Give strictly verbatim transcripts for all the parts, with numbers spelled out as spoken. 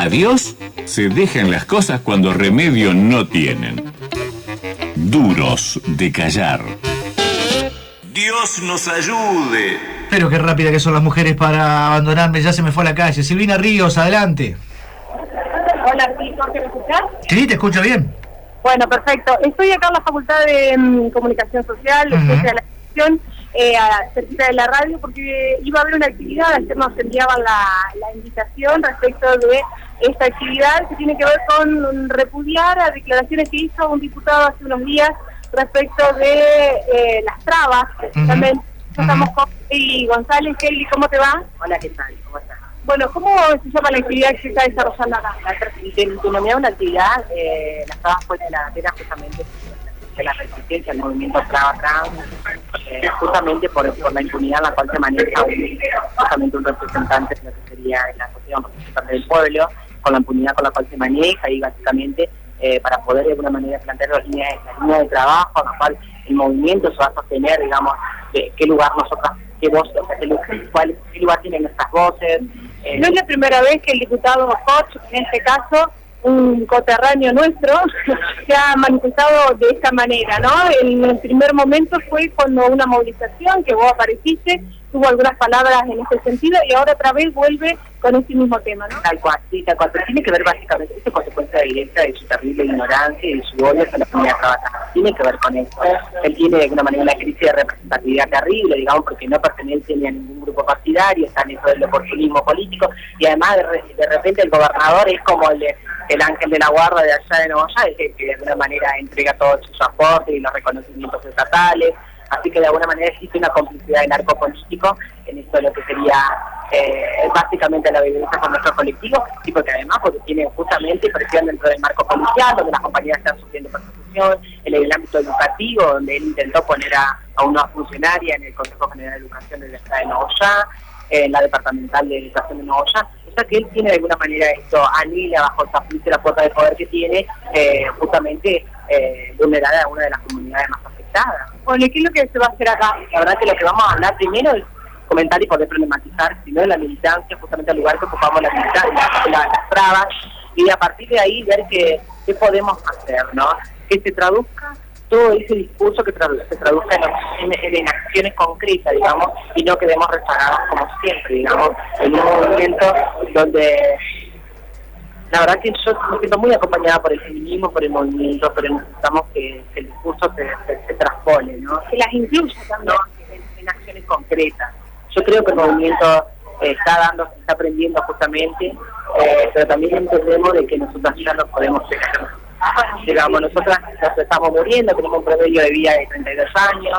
A Dios se dejan las cosas cuando remedio no tienen. Duros de callar. Dios nos ayude. Pero qué rápida que son las mujeres para abandonarme, ya se me fue a la calle. Silvina Ríos, adelante. Hola, sí, Jorge, ¿me escuchás? Sí, te escucho bien. Bueno, perfecto. Estoy acá en la Facultad de um, Comunicación Social, de Ciencia de la Educación, eh, a, cerquita de la radio, porque iba a haber una actividad, ayer nos enviaban la, la invitación respecto de esta actividad que tiene que ver con repudiar a declaraciones que hizo un diputado hace unos días respecto de eh, las trabas, precisamente. Uh-huh. Estamos con Kelly González. Kelly, ¿cómo te va? Hola, ¿qué tal? ¿Cómo estás? Bueno, ¿cómo se llama la actividad que se está desarrollando acá? Denominada una actividad, eh, las trabas fuera de la bandera justamente de la resistencia al movimiento traba trans, eh, justamente por, por la impunidad en la cual se maneja un, justamente un representante de lo que sería la sociedad, un representante del pueblo, con la impunidad con la cual se maneja y básicamente eh, para poder de alguna manera plantear la línea, la línea de trabajo en la cual el movimiento se va a sostener, digamos, de qué lugar nosotras, qué voz, o sea, qué lugar, cuál, qué lugar tienen nuestras voces. Eh, no es la primera vez que el diputado Koch, en este caso, un coterráneo nuestro, se ha manifestado de esta manera, ¿no? En el primer momento fue cuando una movilización, que vos apareciste, tuvo algunas palabras en este sentido, y ahora otra vez vuelve con este mismo tema, ¿no? Tal cual, sí, tal cual, pero tiene que ver básicamente, esto es consecuencia directa de su terrible ignorancia y de su odio a la comunidad trabajadora, tiene que ver con eso. Él tiene de alguna manera una crisis de representatividad terrible, digamos, porque no pertenece ni a ningún grupo partidario, está en eso del oportunismo político, y además de, re, de repente el gobernador es como el, de, el ángel de la guarda de allá de Nueva York, es el que de alguna manera entrega todos sus aportes y los reconocimientos estatales. Así que de alguna manera existe una complicidad del arco político en esto de lo que sería eh, básicamente la violencia con nuestro colectivo, y porque además porque tiene justamente presión dentro del marco policial, donde las compañías están sufriendo persecución, en el ámbito educativo, donde él intentó poner a, a una funcionaria en el Consejo General de Educación de la Estado de Nogoyá, en la Departamental de Educación de Nogoyá. O sea que él tiene de alguna manera esto, anila bajo esa de la cuota de poder que tiene, eh, justamente eh, vulnerar a una de las comunidades más afectadas. Bueno, ¿y qué es lo que se va a hacer acá? La verdad que lo que vamos a hablar primero es comentar y poder problematizar, primero la militancia, justamente el lugar que ocupamos la militancia, la, las trabas, y a partir de ahí ver qué, qué podemos hacer, ¿no? Que se traduzca todo ese discurso, que tradu se traduzca en, en, en acciones concretas, digamos, y no quedemos rezagados como siempre, digamos, en un movimiento donde la verdad que yo me siento muy acompañada por el feminismo, por el movimiento, pero necesitamos que, que el discurso se, se, se transpone, ¿no? Que las incluya también. ¿No? En, en acciones concretas. Yo creo que el movimiento eh, está dando, está aprendiendo justamente, eh, pero también entendemos de que nosotros ya no podemos dejar. Digamos, nosotras nos estamos muriendo, tenemos un promedio de vida de treinta y dos años,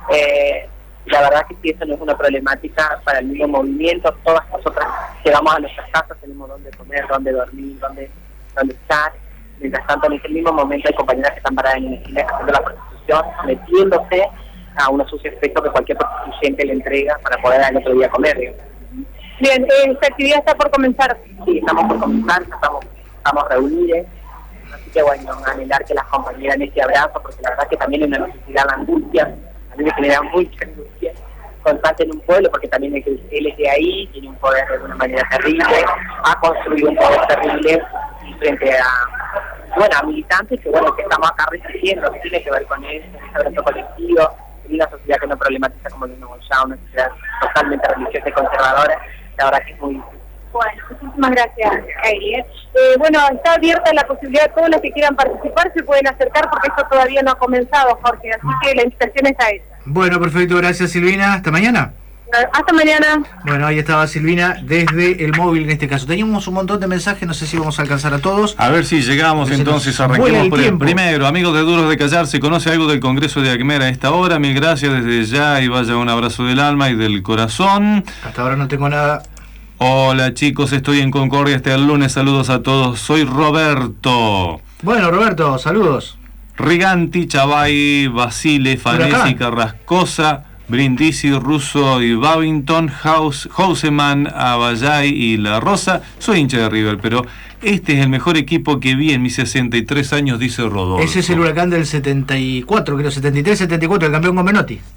eh, la verdad que si eso no es una problemática para el mismo movimiento, todas nosotras llegamos a nuestras casas, tenemos dónde comer, dónde dormir, dónde, dónde estar. Mientras tanto, en ese mismo momento hay compañeras que están paradas en la esquina haciendo la prostitución, metiéndose a unos sucios efectos que cualquier prostituyente le entrega para poder al otro día comer, digamos. Bien, esta actividad está por comenzar. Sí, estamos por comenzar, estamos, estamos reunidos. Así que bueno, anhelar que las compañeras en este abrazo, porque la verdad que también es una necesidad, la angustia, a mí me genera mucha angustia constante en un pueblo, porque también es que él es de ahí, tiene un poder de alguna manera terrible, ha construido un poder terrible frente a, bueno, a militantes que bueno, que estamos acá resistiendo, que tiene que ver con eso, ese abrazo colectivo, en una sociedad que no problematiza como el de Nogoyá, una sociedad totalmente religiosa y conservadora, la verdad que es muy difícil. Bueno, muchísimas gracias, Kairi. ¿eh? Eh, bueno, está abierta la posibilidad, todos los que quieran participar se pueden acercar porque esto todavía no ha comenzado, Jorge, así que la invitación está esa. Bueno, perfecto, gracias Silvina, hasta mañana. Hasta mañana. Bueno, ahí estaba Silvina desde el móvil en este caso. Teníamos un montón de mensajes, no sé si vamos a alcanzar a todos. A ver si llegamos, entonces arranquemos por el primero. Amigos de Duros de Callar, ¿se conoce algo del Congreso de Acmer a esta hora? Mil gracias desde ya y vaya un abrazo del alma y del corazón. Hasta ahora no tengo nada. Hola chicos, estoy en Concordia este el lunes, saludos a todos, soy Roberto. Bueno, Roberto, saludos. Riganti, Chavay, Basile, Fanesi, Carrascosa, Brindisi, Russo y Babington, Haus, Houseman, Abayay y La Rosa. Soy hincha de River, pero este es el mejor equipo que vi en mis sesenta y tres años, dice Rodolfo. Ese es el Huracán del setenta y cuatro, creo, setenta y tres setenta y cuatro, el campeón con Menotti.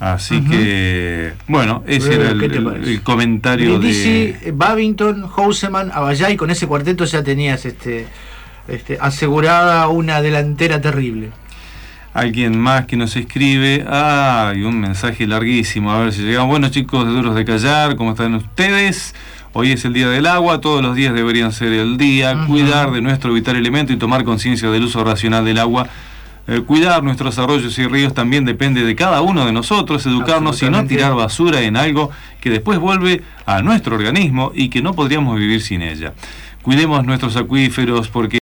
Así uh-huh. que, bueno, ese era el, el, el comentario Brindisi, de Babington, Houseman, Aballay, con ese cuarteto ya tenías este, este, asegurada una delantera terrible. Alguien más que nos escribe, ah, hay un mensaje larguísimo, a ver si llegamos. Bueno, chicos de Duros de Callar, ¿cómo están ustedes? Hoy es el día del agua, todos los días deberían ser el día, uh-huh. cuidar de nuestro vital elemento y tomar conciencia del uso racional del agua. Eh, cuidar nuestros arroyos y ríos también depende de cada uno de nosotros, educarnos y no tirar basura en algo que después vuelve a nuestro organismo y que no podríamos vivir sin ella. Cuidemos nuestros acuíferos porque